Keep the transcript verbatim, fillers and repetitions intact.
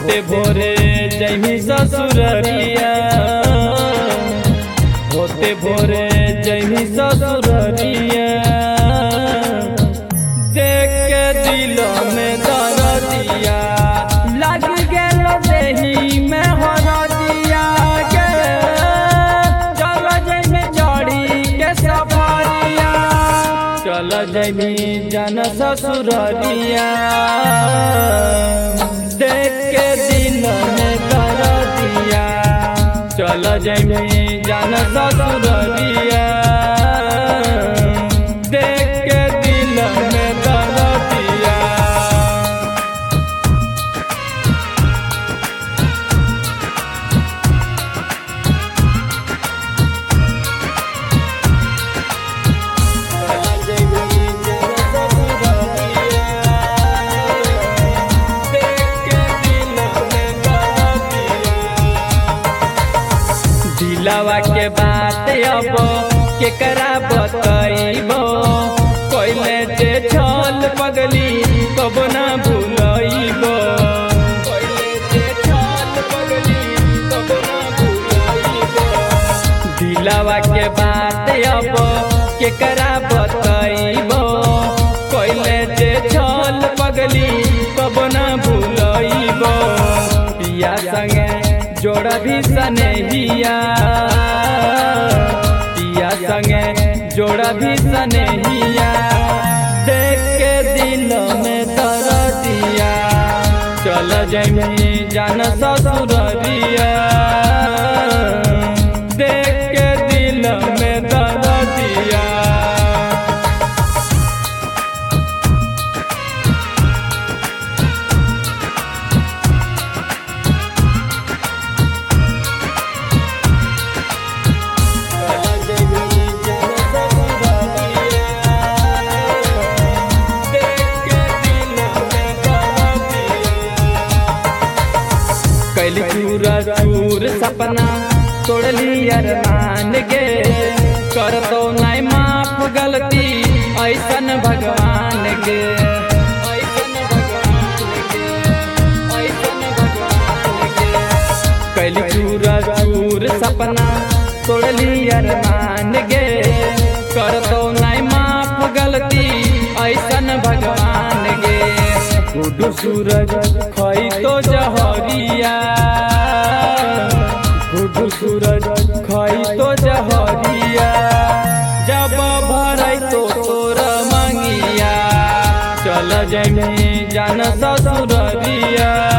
होते भोरे जैमी ससुररिया, होते भोरे जैमी ससुररिया, देख के दिल में दर्दिया लग गेल देही में हरदिया के, चल जैमी चढ़ी के सफरिया, चल जैमी जन ससुररिया, देख के दिल में दर्दिया, चल जैमी जन ससुररिया, देख के दिल में दर्दिया। दिलवा के बात अब केकरा बतइबो, कोइले जे छल पगली कब ना भूलइबो, कोइले जे छल पगली कब ना भूलइबो। दिलवा के बात अब केकरा बतइबो, कोइले जे छल पगली कब ना भूलइबो। पिया संगे जोड़ भी सनेहिया, पिया संगे जोड़ भी सनेहिया, देख के दिल में दर्दिया, चल जैमी जन ससुररिया, देख के दिल में दर्दिया। कैली चूर चूर सपना तोड़ली अरमान गे, कर तो नहीं माफ गलती ऐसन भगवान गे, ऐसन भगवान गे, ऐसन भगवान गे। कैली चूर चूर सपना तोड़ली अरमान गे, कर तो नहीं माफ गलती ऐसन भगवान गे। गुड्डू सूरज खई तो जहरिया, गुड्डू सूरज खई तो जहरिया, जब भरई तो तोर मंगिया, चल जैमी जन ससुररिया।